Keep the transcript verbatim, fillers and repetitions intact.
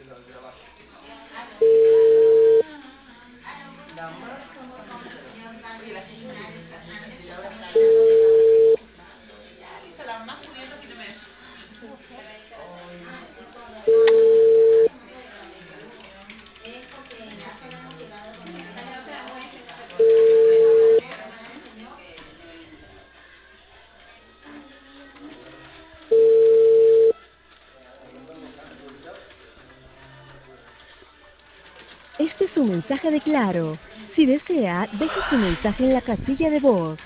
Este es un mensaje de Claro. Si desea, deje su mensaje en la casilla de voz.